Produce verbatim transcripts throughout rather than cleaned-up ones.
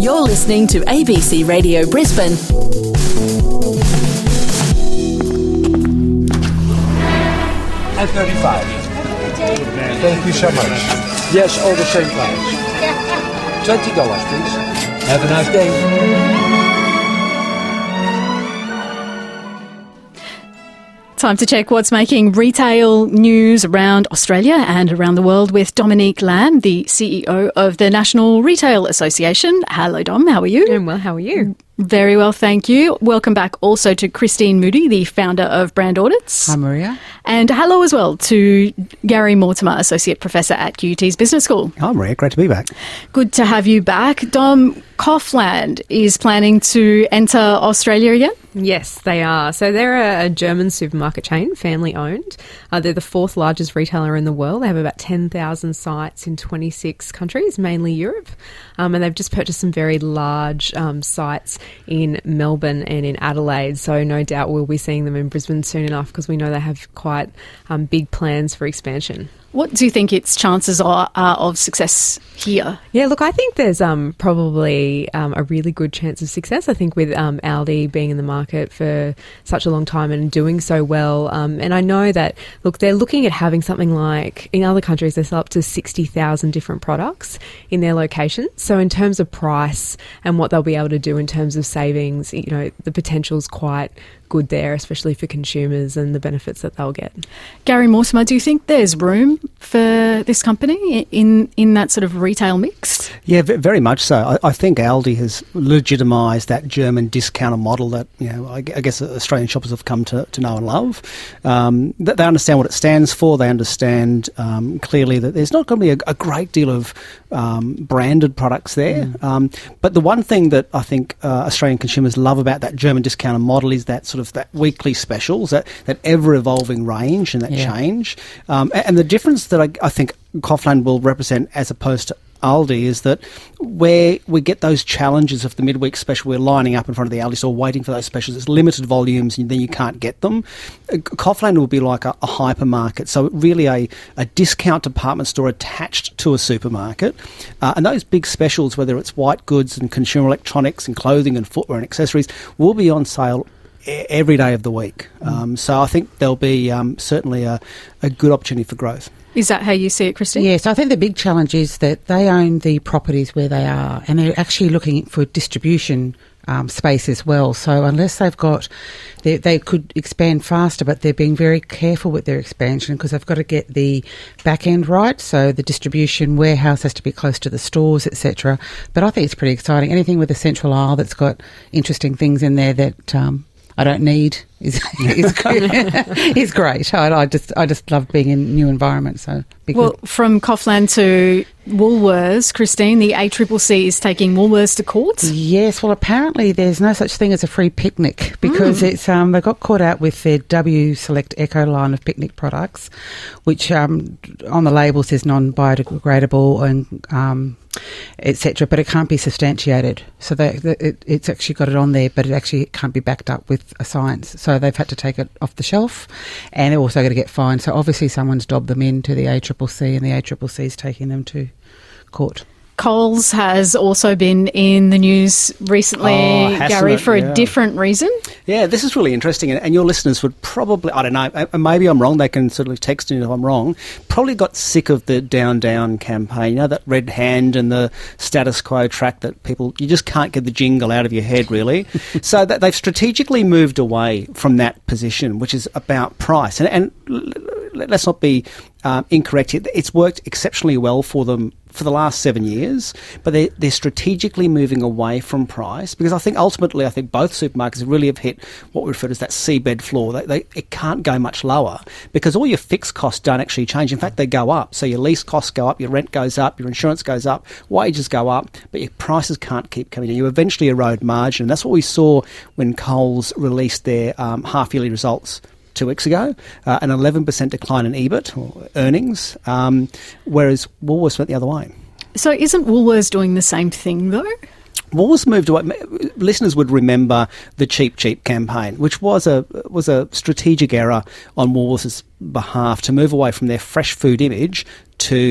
You're listening to A B C Radio Brisbane. And thirty-five. Thank you so much. Yes, all the same price. twenty dollars, please. Have a nice day. Time to check what's making retail news around Australia and around the world with Dominique Lamb, the C E O of the National Retail Association. Hello, Dom. How are you? Doing well. How are you? Very well, thank you. Welcome back also to Christine Moody, the founder of Brand Audits. Hi, Maria. And hello as well to Gary Mortimer, Associate Professor at Q U T's Business School. Hi, Maria. Great to be back. Good to have you back. Dom, Kaufland is planning to enter Australia again? Yes, they are. So they're a German supermarket chain, family owned. Uh, they're the fourth largest retailer in the world. They have about ten thousand sites in twenty-six countries, mainly Europe. Um, and they've just purchased some very large um, sites in Melbourne and in Adelaide. So no doubt we'll be seeing them in Brisbane soon enough because we know they have quite um, big plans for expansion. What do you think its chances are, are of success here? Yeah, look, I think there's um, probably um, a really good chance of success. I think with um, Aldi being in the market for such a long time and doing so well. Um, and I know that, look, they're looking at having something like, in other countries, they sell up to sixty thousand different products in their locations. So in terms of price and what they'll be able to do in terms of savings, you know, the potential's quite good there, especially for consumers and the benefits that they'll get. Gary Mortimer, do you think there's room for this company in in that sort of retail mix? Yeah, very much so. I, I think Aldi has legitimised that German discounter model that, you know, I, I guess Australian shoppers have come to, to know and love. Um, they understand what it stands for. They understand um, clearly that there's not going to be a, a great deal of um, branded products there. Mm. Um, but the one thing that I think uh, Australian consumers love about that German discounter model is that sort of that weekly specials, that, that ever-evolving range and that yeah. change. Um, and, and the difference that I, I think Kaufland will represent as opposed to Aldi is that where we get those challenges of the midweek special, we're lining up in front of the Aldi store waiting for those specials. It's limited volumes and then you can't get them. Kaufland will be like a, a hypermarket, so really a, a discount department store attached to a supermarket. Uh, and those big specials, whether it's white goods and consumer electronics and clothing and footwear and accessories, will be on sale every day of the week. Um, so I think there'll be um, certainly a, a good opportunity for growth. Is that how you see it, Christine? Yes, I think the big challenge is that they own the properties where they are and they're actually looking for distribution um, space as well. So unless they've got, they, they could expand faster, but they're being very careful with their expansion because they've got to get the back end right. So the distribution warehouse has to be close to the stores, et cetera. But I think it's pretty exciting. Anything with a central aisle that's got interesting things in there that um, I don't need is is, is great. I, I just I just love being in new environments. So be well, good. From Kaufland to Woolworths, Christine, the A C C C is taking Woolworths to court. Yes, well, apparently there's no such thing as a free picnic because mm. it's um, they got caught out with their W Select Eco line of picnic products, which um, on the label says non-biodegradable and um, et cetera, but it can't be substantiated. So they, it, it's actually got it on there, but it actually can't be backed up with a science. So they've had to take it off the shelf, and they're also going to get fined. So obviously someone's dobbed them into the A C C C, and the A C C C is taking them to court. Coles has also been in the news recently, oh, Gary, it? for yeah. a different reason. Yeah, this is really interesting, and, and your listeners would probably, I don't know, maybe I'm wrong, they can sort of text me if I'm wrong, probably got sick of the Down Down campaign, you know, that red hand and the status quo track that people, you just can't get the jingle out of your head, really. So that they've strategically moved away from that position, which is about price. And, and let's not be um, incorrect, it's worked exceptionally well for them for the last seven years, but they, they're strategically moving away from price because I think ultimately, I think both supermarkets really have hit what we refer to as that seabed floor. They, they, it can't go much lower because all your fixed costs don't actually change. In fact, they go up. So your lease costs go up, your rent goes up, your insurance goes up, wages go up, but your prices can't keep coming in. You eventually erode margin. And that's what we saw when Coles released their um, half-yearly results two weeks ago, uh, an eleven percent decline in E B I T, or earnings, um, whereas Woolworths went the other way. So isn't Woolworths doing the same thing, though? Woolworths moved away. Listeners would remember the Cheap Cheap campaign, which was a was a strategic error on Woolworths' behalf to move away from their fresh food image to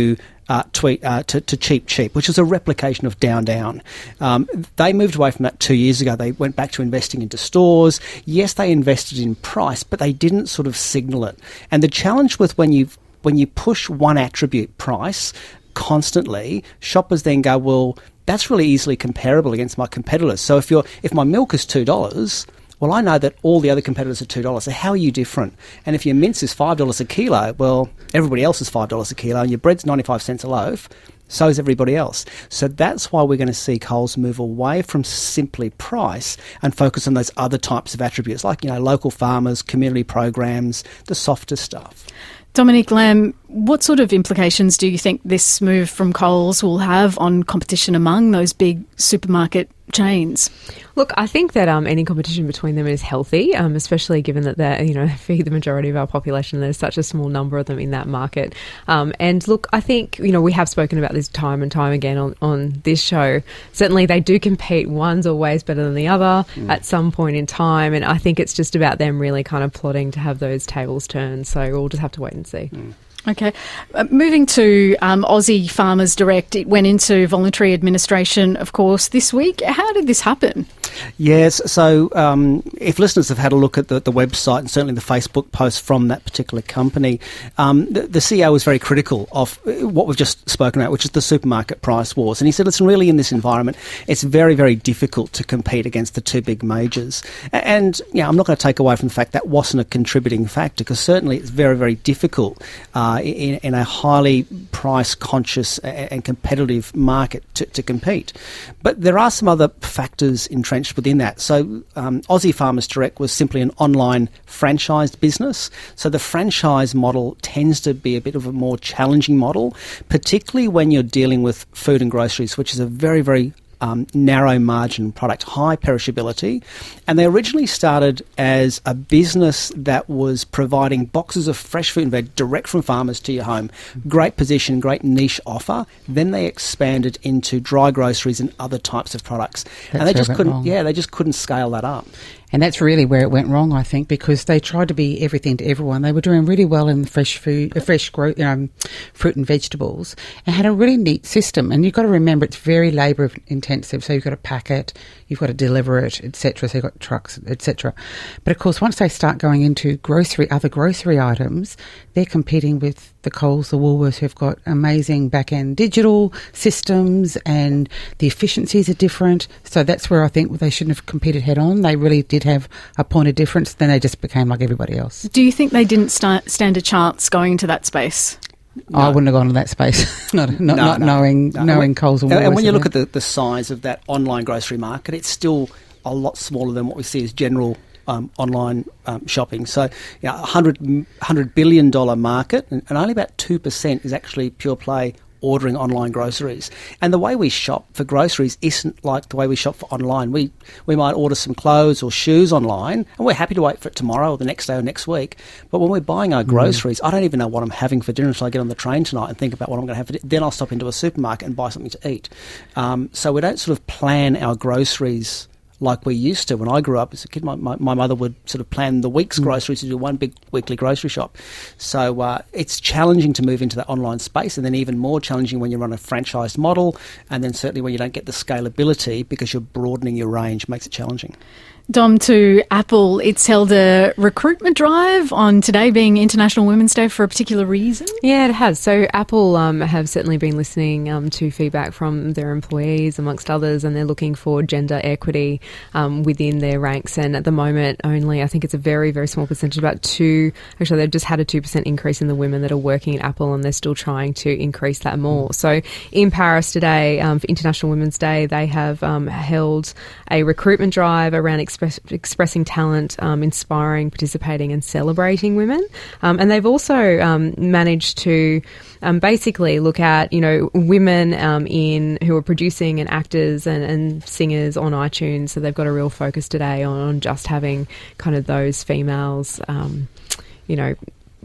uh, tweet, uh, to, to cheap cheap, which is a replication of Down Down. Um, they moved away from that two years ago. They went back to investing into stores. Yes, they invested in price, but they didn't sort of signal it. And the challenge with when you when you push one attribute, price, constantly, shoppers then go, well, that's really easily comparable against my competitors. So if you're if my milk is two dollars, well, I know that all the other competitors are two dollars. So how are you different? And if your mince is five dollars a kilo, well, everybody else is five dollars a kilo, and your bread's ninety-five cents a loaf, so is everybody else. So that's why we're going to see Coles move away from simply price and focus on those other types of attributes, like, you know, local farmers, community programs, the softer stuff. Dominic Lamb, what sort of implications do you think this move from Coles will have on competition among those big supermarket chains? Look, I think that um, any competition between them is healthy, um, especially given that they, you know, feed the majority of our population. There's such a small number of them in that market. Um, and look, I think, you know, we have spoken about this time and time again on, on this show. Certainly they do compete. One's always better than the other mm. at some point in time. And I think it's just about them really kind of plotting to have those tables turned. So we'll just have to wait and see. Mm. Okay. Uh, moving to um, Aussie Farmers Direct, it went into voluntary administration, of course, this week. How did this happen? Yes, so um, if listeners have had a look at the, the website and certainly the Facebook post from that particular company, um, the, the C E O was very critical of what we've just spoken about, which is the supermarket price wars. And he said, listen, really in this environment, it's very, very difficult to compete against the two big majors. And, you know, I'm not going to take away from the fact that wasn't a contributing factor, because certainly it's very, very difficult uh, in, in a highly price-conscious and competitive market to, to compete. But there are some other factors entrenched within that. So um, Aussie Farmers Direct was simply an online franchised business. So the franchise model tends to be a bit of a more challenging model, particularly when you're dealing with food and groceries, which is a very, very Um, narrow margin product, high perishability. And they originally started as a business that was providing boxes of fresh fruit and veg direct from farmers to your home. Great position, great niche offer. Then they expanded into dry groceries and other types of products. That's and they just couldn't, wrong. yeah, they just couldn't scale that up. And that's really where it went wrong, I think, because they tried to be everything to everyone. They were doing really well in the fresh food, uh, fresh gro- um, fruit and vegetables, and had a really neat system. And you've got to remember it's very labour intensive. So you've got to pack it, you've got to deliver it, et cetera. So you've got trucks, et cetera. But of course, once they start going into grocery, other grocery items, they're competing with the Coles, the Woolworths, who've got amazing back-end digital systems, and the efficiencies are different. So that's where I think they shouldn't have competed head-on. They really did have a point of difference. Then they just became like everybody else. Do you think they didn't start, stand a chance going into that space? No. I wouldn't have gone to that space, not, not, no, not no, knowing no. knowing Coles and Woolworths. And when you look at the, the size of that online grocery market, it's still a lot smaller than what we see as general Um, online um, shopping. So, you know, a hundred hundred billion dollar market, and, and only about two percent is actually pure play ordering online groceries. And the way we shop for groceries isn't like the way we shop for online. We we might order some clothes or shoes online, and we're happy to wait for it tomorrow or the next day or next week. But when we're buying our groceries, mm. I don't even know what I'm having for dinner until I get on the train tonight and think about what I'm going to have for dinner. Then I'll stop into a supermarket and buy something to eat. Um, so we don't sort of plan our groceries like we used to. When I grew up as a kid, my, my, my mother would sort of plan the week's mm. groceries to do one big weekly grocery shop. So uh, it's challenging to move into that online space, and then even more challenging when you run a franchised model, and then certainly when you don't get the scalability because you're broadening your range, makes it challenging. Dom, to Apple, it's held a recruitment drive on today being International Women's Day for a particular reason? Yeah, it has. So Apple um, have certainly been listening um, to feedback from their employees, amongst others, and they're looking for gender equity um, within their ranks. And at the moment, only, I think it's a very, very small percentage, about two, actually they've just had a two percent increase in the women that are working at Apple, and they're still trying to increase that more. So in Paris today, um, for International Women's Day, they have um, held a recruitment drive around express, expressing talent, um, inspiring, participating and celebrating women. Um, and they've also um, managed to um, basically look at, you know, women um, in who are producing and actors and, and singers on iTunes. So they've got a real focus today on, on just having kind of those females, um, you know,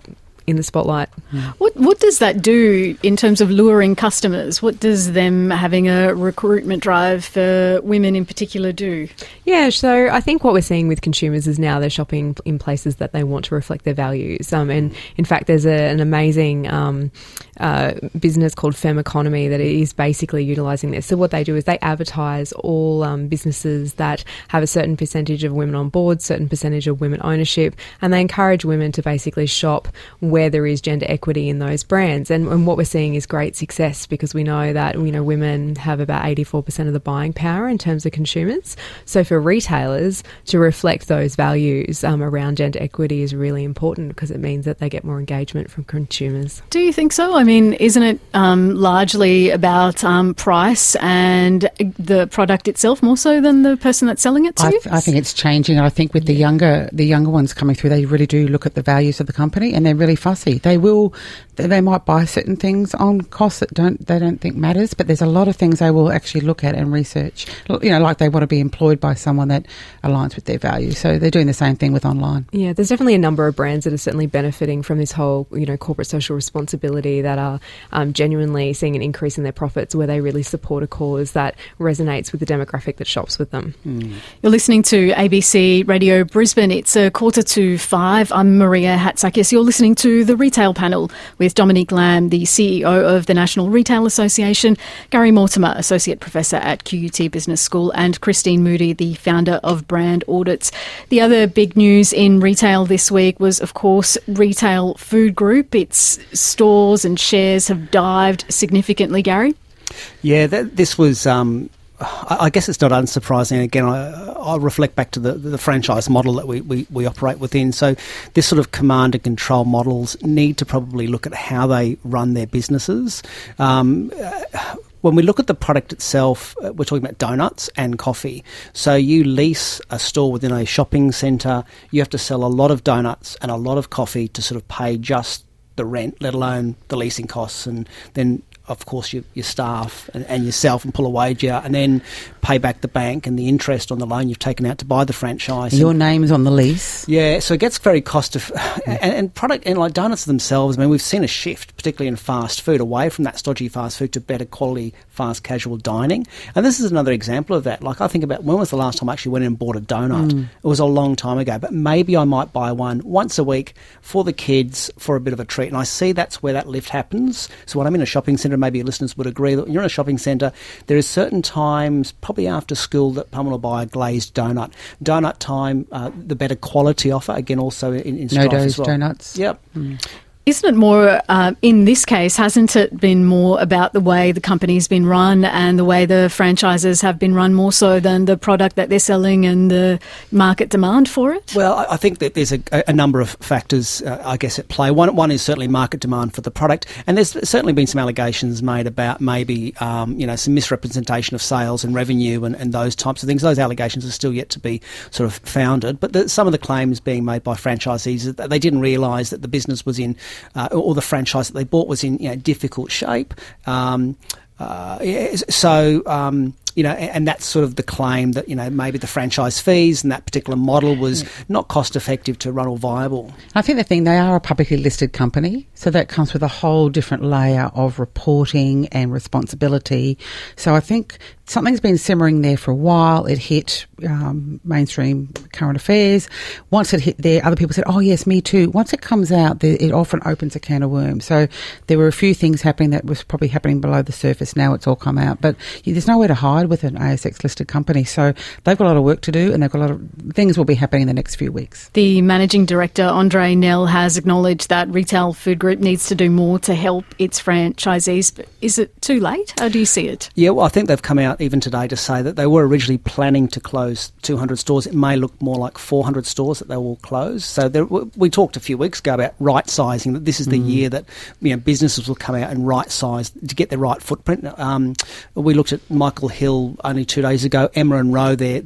in the spotlight. What what does that do in terms of luring customers? What does them having a recruitment drive for women in particular do? Yeah, so I think what we're seeing with consumers is now they're shopping in places that they want to reflect their values. Um, and in fact, there's a, an amazing um, uh, business called Fem Economy that is basically utilising this. So what they do is they advertise all um, businesses that have a certain percentage of women on board, certain percentage of women ownership, and they encourage women to basically shop where there is gender equity in those brands. And, and what we're seeing is great success, because we know that, you know, women have about eighty-four percent of the buying power in terms of consumers. So for retailers to reflect those values um, around gender equity is really important, because it means that they get more engagement from consumers. Do you think so? I mean, isn't it um, largely about um, price and the product itself more so than the person that's selling it to I, you? th- I think it's changing. I think with the younger the younger ones coming through, they really do look at the values of the company, and they're really fussy. They will, they might buy certain things on costs that don't they don't think matters, but there's a lot of things they will actually look at and research. You know, like they want to be employed by someone that aligns with their values. So they're doing the same thing with online. Yeah, there's definitely a number of brands that are certainly benefiting from this whole, you know, corporate social responsibility, that are um, genuinely seeing an increase in their profits, where they really support a cause that resonates with the demographic that shops with them. Mm. You're listening to A B C Radio Brisbane. It's a quarter to five. I'm Maria Hatzakis. You're listening to The Retail Panel with Dominique Lamb, the C E O of the National Retail Association, Gary Mortimer, Associate Professor at Q U T Business School, and Christine Moody, the founder of Brand Audits. The other big news in retail this week was, of course, Retail Food Group. Its stores and shares have dived significantly, Gary. Yeah, that, this was... Um I guess it's not unsurprising. Again, I, I'll reflect back to the, the franchise model that we, we, we operate within. So this sort of command and control models need to probably look at how they run their businesses. Um, when we look at the product itself, we're talking about donuts and coffee. So you lease a store within a shopping centre, you have to sell a lot of donuts and a lot of coffee to sort of pay just the rent, let alone the leasing costs, and then of course, your, your staff and, and yourself, and pull a wage out, and then pay back the bank and the interest on the loan you've taken out to buy the franchise. Your and, name's on the lease. Yeah, so it gets very cost of and, and product and like donuts themselves. I mean, we've seen a shift, particularly in fast food, away from that stodgy fast food to better quality fast casual dining. And this is another example of that. Like, I think about when was the last time I actually went in and bought a donut? Mm. It was a long time ago, but maybe I might buy one once a week for the kids for a bit of a treat. And I see that's where that lift happens. So when I'm in a shopping centre, maybe your listeners would agree that when you're in a shopping centre, there is certain times, probably after school, that someone will buy a glazed donut. Donut time, uh, the better quality offer, again, also in, in Stripe No as well. donuts. Yep. Mm. Isn't it more, uh, in this case, hasn't it been more about the way the company's been run and the way the franchises have been run, more so than the product that they're selling and the market demand for it? Well, I, I think that there's a, a number of factors, uh, I guess, at play. One, one is certainly market demand for the product, and there's certainly been some allegations made about maybe, um, you know, some misrepresentation of sales and revenue and, and those types of things. Those allegations are still yet to be sort of founded, but the, some of the claims being made by franchisees is that they didn't realise that the business was in Uh, or the franchise that they bought was in, you know, difficult shape. Um, uh, so, um, you know, and, and that's sort of the claim that, you know, maybe the franchise fees and that particular model was yeah. not cost effective to run or viable. I think the thing, they are a publicly listed company, so that comes with a whole different layer of reporting and responsibility. So I think something's been simmering there for a while. It hit um, mainstream current affairs. Once it hit there, other people said, oh, yes, me too. Once it comes out, it often opens a can of worms. So there were a few things happening that was probably happening below the surface. Now it's all come out. But yeah, there's nowhere to hide with an A S X-listed company. So they've got a lot of work to do, and they've got a lot of things will be happening in the next few weeks. The Managing Director, Andre Nell, has acknowledged that Retail Food Group needs to do more to help its franchisees. But is it too late? How do you see it? Yeah, well, I think they've come out even today to say that they were originally planning to close two hundred stores. It may look more like four hundred stores that they will close. So there, we talked a few weeks ago about right-sizing, that this is the mm. year that, you know, businesses will come out and right-size to get their right footprint. Um, we looked at Michael Hill only two days ago, Emma and Rowe, their, their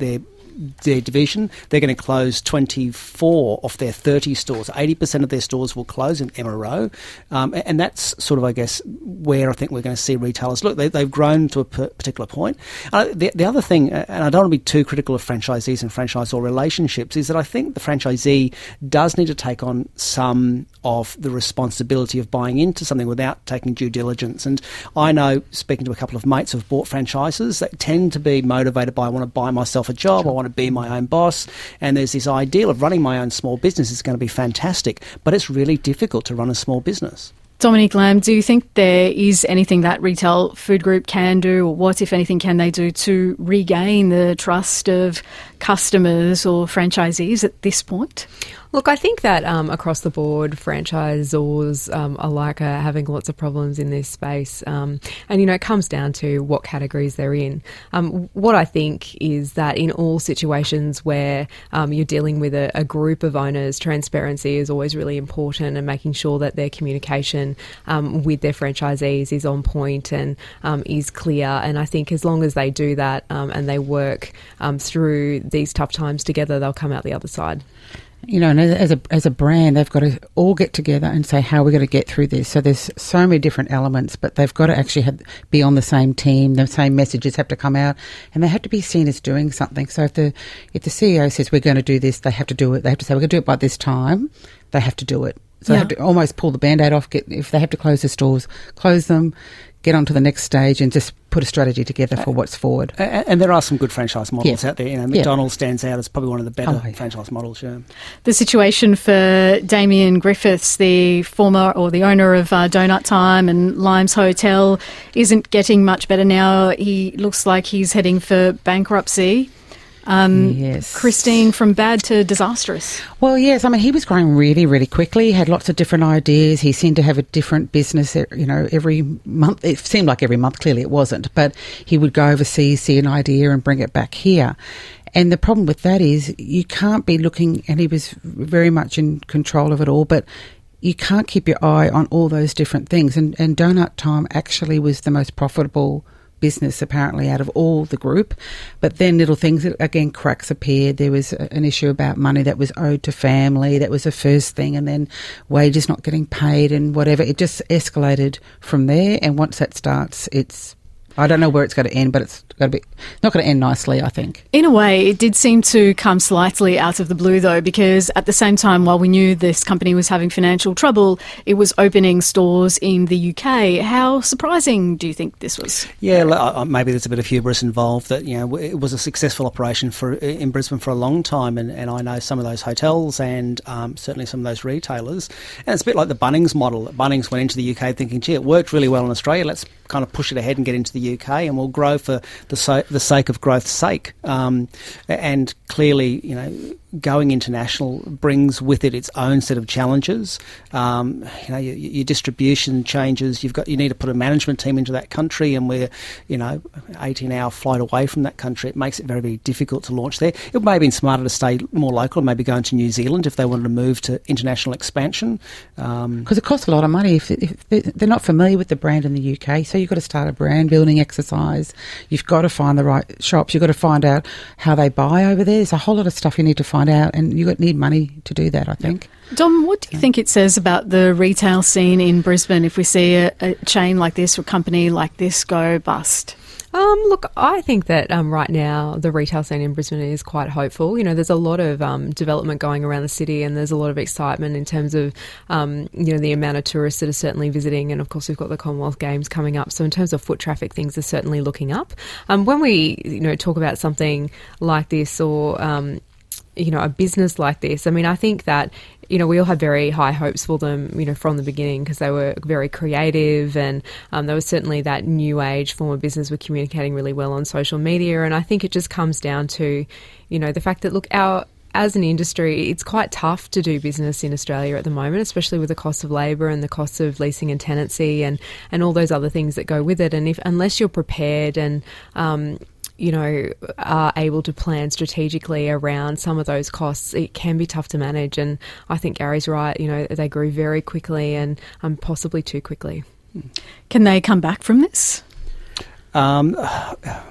their division, they're going to close twenty-four off their thirty stores. eighty percent of their stores will close in M R O. Um, and that's sort of, I guess, where I think we're going to see retailers look. They, they've grown to a particular point. Uh, the, the other thing, and I don't want to be too critical of franchisees and franchisor relationships, is that I think the franchisee does need to take on some of the responsibility of buying into something without taking due diligence. And I know, speaking to a couple of mates who've bought franchises, that tend to be motivated by, I want to buy myself a job, I want to be my own boss, and there's this ideal of running my own small business is going to be fantastic, but it's really difficult to run a small business. Dominique Lamb, do you think there is anything that Retail Food Group can do, or what, if anything, can they do to regain the trust of customers or franchisees at this point? Look, I think that um, across the board, franchisors um, alike are having lots of problems in this space. Um, and, you know, it comes down to what categories they're in. Um, what I think is that in all situations where um, you're dealing with a, a group of owners, transparency is always really important, and making sure that their communication um, with their franchisees is on point and um, is clear. And I think as long as they do that um, and they work um, through these tough times together, they'll come out the other side. You know, and as a as a brand, they've got to all get together and say how we're going to get through this. So there's so many different elements, but they've got to actually have, be on the same team. The same messages have to come out, and they have to be seen as doing something. So if the if the C E O says we're going to do this, they have to do it. They have to say we're going to do it by this time. They have to do it. So yeah. they have to almost pull the Band-Aid off. Get, if they have to close the stores, close them, get on to the next stage and just put a strategy together for what's forward. Uh, and there are some good franchise models yeah. out there. You know, yeah. McDonald's stands out as probably one of the better oh, yeah. franchise models, yeah. The situation for Damien Griffiths, the former or the owner of uh, Donut Time and Limes Hotel, isn't getting much better now. He looks like he's heading for bankruptcy. Um, yes. Christine, from bad to disastrous. Well, yes. I mean, he was growing really, really quickly. He had lots of different ideas. He seemed to have a different business, you know, every month. It seemed like every month. Clearly it wasn't. But he would go overseas, see an idea and bring it back here. And the problem with that is you can't be looking, and he was very much in control of it all, but you can't keep your eye on all those different things. And, and Donut Time actually was the most profitable business apparently out of all the group, but then little things, again, cracks appeared. There was an issue about money that was owed to family. That was the first thing, and then wages not getting paid and whatever. It just escalated from there, and once that starts, it's I don't know where it's going to end, but it's going to be not going to end nicely, I think. In a way, it did seem to come slightly out of the blue, though, because at the same time, while we knew this company was having financial trouble, it was opening stores in the U K. How surprising do you think this was? Yeah, maybe there's a bit of hubris involved. That, you know, it was a successful operation for in Brisbane for a long time, and, and I know some of those hotels and um, certainly some of those retailers. And it's a bit like the Bunnings model. Bunnings went into the U K thinking, gee, it worked really well in Australia. Let's kind of push it ahead and get into the U K, and we'll grow for the so- the sake of growth's sake. Um, and clearly, you know, going international brings with it its own set of challenges. Um, you know, your, your distribution changes. You've got you need to put a management team into that country, and we're, you know, eighteen hour flight away from that country. It makes it very, very difficult to launch there. It may have been smarter to stay more local, maybe go into New Zealand if they wanted to move to international expansion. Because um, it costs a lot of money if, if they're not familiar with the brand in the U K. So you've got to start a brand building exercise. You've got to find the right shops. You've got to find out how they buy over there. There's a whole lot of stuff you need to find out, and you need money to do that, I think. Dom, what do you think it says about the retail scene in Brisbane if we see a, a chain like this or a company like this go bust? Um, look, I think that um, right now the retail scene in Brisbane is quite hopeful. You know, there's a lot of um, development going around the city, and there's a lot of excitement in terms of, um, you know, the amount of tourists that are certainly visiting. And of course, we've got the Commonwealth Games coming up. So in terms of foot traffic, things are certainly looking up. Um, when we, you know, talk about something like this or, um, you know, a business like this, I mean, I think that, you know, we all had very high hopes for them, you know, from the beginning, because they were very creative, and um, there was certainly that new age form of business were communicating really well on social media. And I think it just comes down to, you know, the fact that, look, our as an industry, it's quite tough to do business in Australia at the moment, especially with the cost of labour and the cost of leasing and tenancy and, and all those other things that go with it. And if unless you're prepared and um, you know, are able to plan strategically around some of those costs, it can be tough to manage. And I think Gary's right, you know, they grew very quickly and um, possibly too quickly. Can they come back from this? Um,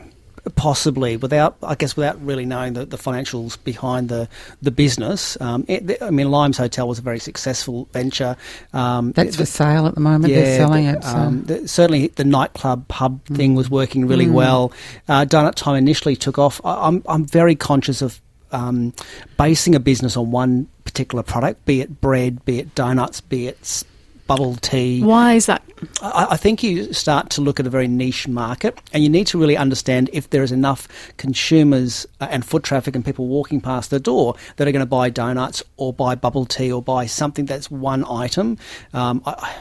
possibly, without I guess without really knowing the, the financials behind the the business. Um, it, I mean, Limes Hotel was a very successful venture. Um, That's for sale at the moment. Yeah, They're selling the, it. So. Um, the, certainly, the nightclub pub Mm. thing was working really Mm. well. Uh, Donut Time initially took off. I, I'm I'm very conscious of um, basing a business on one particular product, be it bread, be it donuts, be it s- bubble tea. Why is that? I, I think you start to look at a very niche market, and you need to really understand if there is enough consumers uh, and foot traffic and people walking past the door that are going to buy donuts or buy bubble tea or buy something that's one item. Um, I,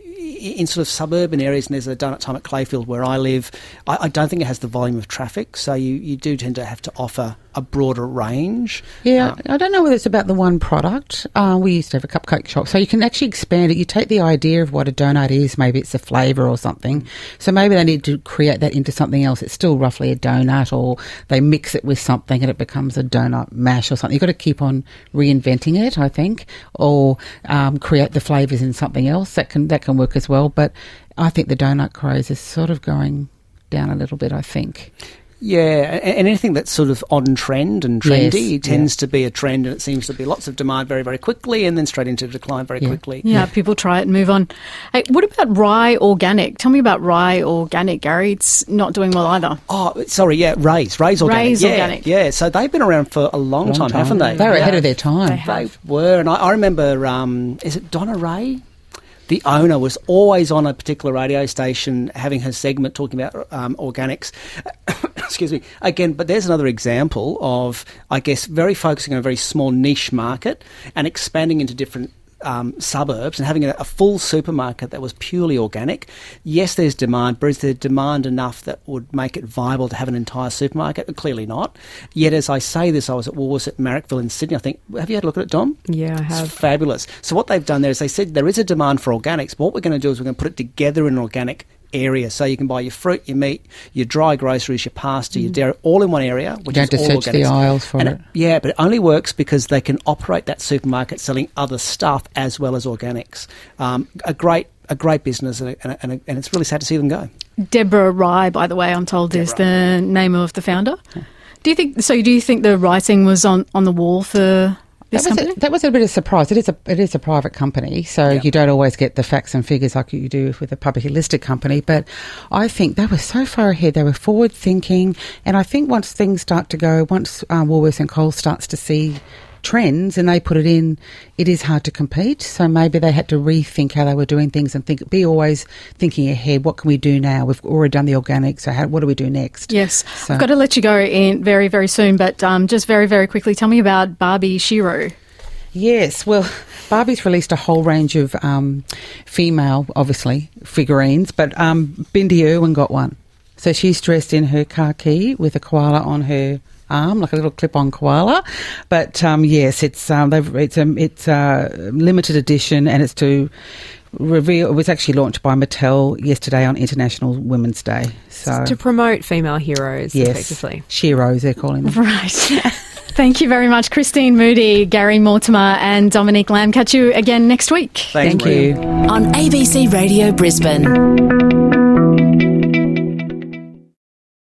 in sort of suburban areas, and there's a Donut Time at Clayfield where I live, I, I don't think it has the volume of traffic, so you, you do tend to have to offer a broader range. Yeah, Um, I don't know whether it's about the one product. Uh, we used to have a cupcake shop, so you can actually expand it. You take the idea of what a donut is, maybe it's a flavour or something. So maybe they need to create that into something else. It's still roughly a donut, or they mix it with something and it becomes a donut mash or something. You've got to keep on reinventing it, I think, or um, create the flavours in something else. That can that can work as well. But I think the donut craze is sort of going down a little bit, I think. Yeah, and and anything that's sort of on trend and trendy Yes, tends to be a trend, and it seems to be lots of demand very, very quickly and then straight into decline very Yeah. quickly. Yeah, people try it and move on. Hey, what about Rye Organic? Tell me about Rye Organic, Gary. It's not doing well either. Oh, sorry, yeah, Ray's. Ray's Organic. Ray's yeah, Organic. Yeah, so they've been around for a long, Long time, time. haven't they? They were yeah. ahead of their time. They have. They were, and I, I remember, um, is it Donna Ray? The owner was always on a particular radio station having her segment talking about um, organics. Excuse me. Again, but there's another example of, I guess, very focusing on a very small niche market and expanding into different um, suburbs and having a, a full supermarket that was purely organic. Yes, there's demand, but is there demand enough that would make it viable to have an entire supermarket? Clearly not. Yet, as I say this, I was at Woolworths at Marrickville in Sydney. I think, have you had a look at it, Dom? Yeah, I have. It's fabulous. So what they've done there is they said there is a demand for organics, but what we're going to do is we're going to put it together in an organic area, so you can buy your fruit, your meat, your dry groceries, your pasta, your dairy, all in one area. Which You is don't have to all search the organics. aisles for And it. Yeah, but it only works because they can operate that supermarket selling other stuff as well as organics. Um, a great, a great business, and, a, and, a, and it's really sad to see them go. Deborah Rye, by the way, I'm told is Deborah. the name of the founder. Do you think so? Do you think the writing was on, on the wall for this That was, company? a, that was a bit of surprise. It is a it is a private company, so Yeah. you don't always get the facts and figures like you do with a publicly listed company. But I think they were so far ahead. They were forward thinking, and I think once things start to go, once uh, Woolworths and Coles starts to see trends and they put it in, it is hard to compete. So maybe they had to rethink how they were doing things and think, be always thinking ahead. What can we do now? We've already done the organic, so how, what do we do next? Yes. So- I've got to let you go in very, very soon, but um, just very, very quickly, tell me about Barbie Shiro. Yes, well, Barbie's released a whole range of um, female, obviously, figurines, but um, Bindi Irwin got one. So she's dressed in her khaki with a koala on her arm, like a little clip-on koala. But um, yes, it's um, they've, it's a it's a limited edition, and it's to reveal. It was actually launched by Mattel yesterday on International Women's Day. So To promote female heroes, yes, effectively. Sheroes they're calling them. Right. Thank you very much, Christine Moody, Gary Mortimer and Dominique Lamb. Catch you again next week. Thanks, Thank Maria. you. On A B C Radio Brisbane.